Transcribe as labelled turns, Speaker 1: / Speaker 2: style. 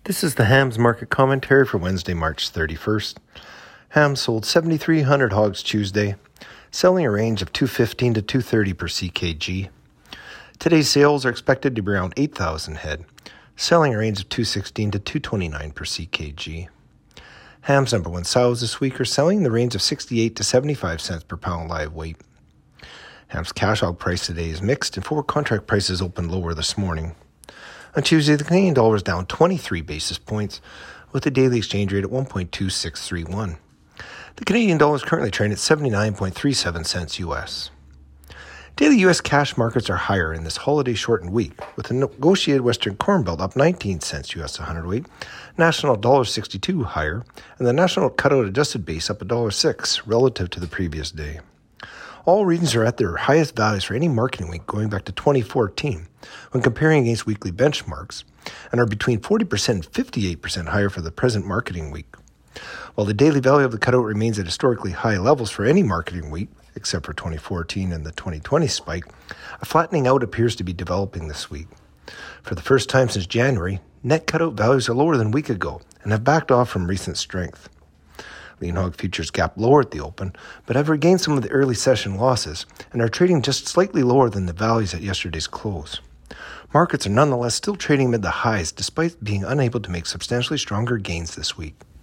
Speaker 1: This is the hams market commentary for Wednesday, March 31st. Hams sold 7,300 hogs Tuesday, selling a range of 215 to 230 per CKG. Today's sales are expected to be around 8,000 head, selling a range of 216 to 229 per CKG. Hams number one sows this week are selling in the range of 68 to 75 cents per pound live weight. Hams cash hog price today is mixed, and forward contract prices opened lower this morning. On Tuesday, the Canadian dollar is down 23 basis points, with the daily exchange rate at 1.2631. The Canadian dollar is currently trading at 79.37 cents U.S. Daily U.S. cash markets are higher in this holiday-shortened week, with the negotiated Western Corn Belt up 19 cents U.S. a hundredweight, national $1.62 higher, and the national cutout adjusted base up $1.06 relative to the previous day. All regions are at their highest values for any marketing week going back to 2014 when comparing against weekly benchmarks, and are between 40% and 58% higher for the present marketing week. While the daily value of the cutout remains at historically high levels for any marketing week, except for 2014 and the 2020 spike, a flattening out appears to be developing this week. For the first time since January, net cutout values are lower than a week ago and have backed off from recent strength. Lean hog futures gap lower at the open, but have regained some of the early session losses and are trading just slightly lower than the values at yesterday's close. Markets are nonetheless still trading mid the highs despite being unable to make substantially stronger gains this week.